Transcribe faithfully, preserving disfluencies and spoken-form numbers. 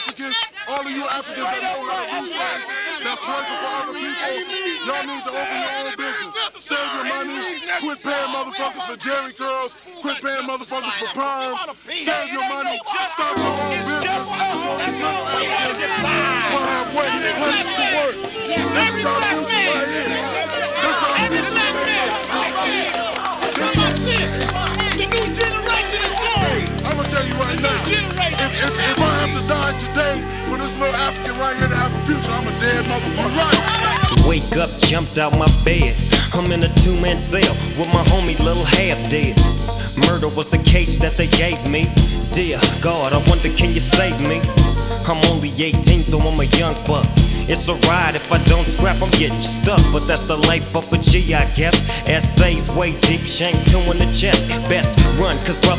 Africans, all of you Africans that know how to do things, that's working for other people, y'all need to open your own business. Save your money, quit paying motherfuckers for Jerry curls, quit paying motherfuckers for perms, save your money, start your own business. All these little Africans will have what places to work. This is our business right here. This is our business right here. The new generation is born. I'm gonna tell you right now, if, if, if I have to die today for this little African right here to have a future, I'm a dead motherfucker. Right. Wake up, jumped out my bed. I'm in a two-man cell with my homie Lil Half Dead. Murder was the case that they gave me. Dear God, I wonder can you save me? I'm only eighteen, so I'm a young buck. It's a ride if I don't scrap, I'm getting stuck. But that's the life of a G, I guess. Essays way deep, shank two in the chest. Best run, cause brother